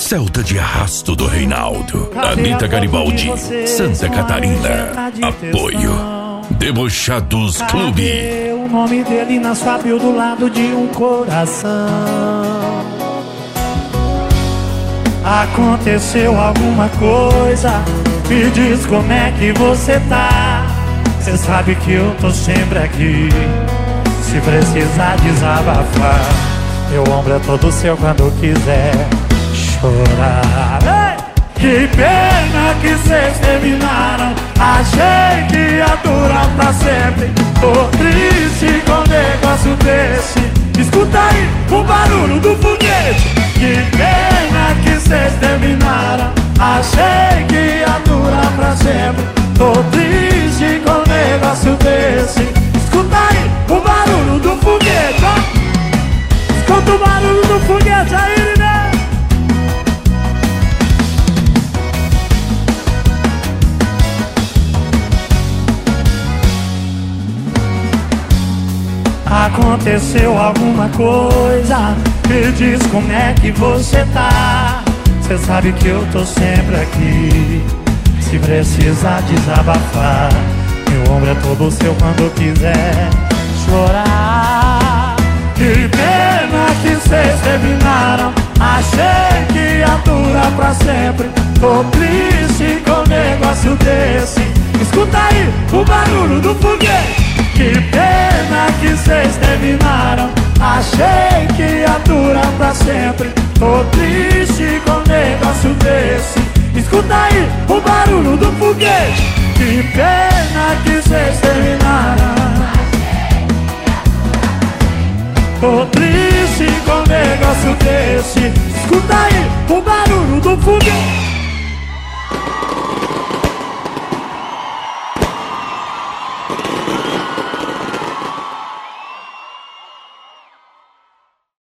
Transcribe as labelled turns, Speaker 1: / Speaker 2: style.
Speaker 1: Celta de Arrasto do Reinaldo, Anitta Garibaldi, Santa Catarina. Apoio Debochados Clube.
Speaker 2: O nome dele na sua bio do lado de um coração. Aconteceu alguma coisa, me diz como é que você tá. Cê sabe que eu tô sempre aqui, se precisar desabafar. Meu ombro é todo seu quando quiser chorar. Ei! Que pena que cês terminaram, achei que ia durar pra sempre. Tô triste com um negócio desse. Escuta aí o barulho do foguete. Que pena que cês terminaram, achei que ia durar pra sempre. Tô triste com um negócio desse. Escuta aí o barulho do foguete, ó. Escuta o barulho do foguete aí, né? Aconteceu alguma coisa, me diz como é que você tá. Cê sabe que eu tô sempre aqui, se precisar desabafar. Meu ombro é todo seu quando quiser chorar. Que pena que cês terminaram, achei que ia durar pra sempre. Tô triste com um negócio desse. Escuta aí o barulho do foguete. Que pena que cês terminaram, achei que ia durar pra sempre. Tô triste com um negócio desse. Escuta aí o barulho do foguete. Que pena que cês terminaram, tô triste com um negócio desse. Escuta aí o barulho do foguete.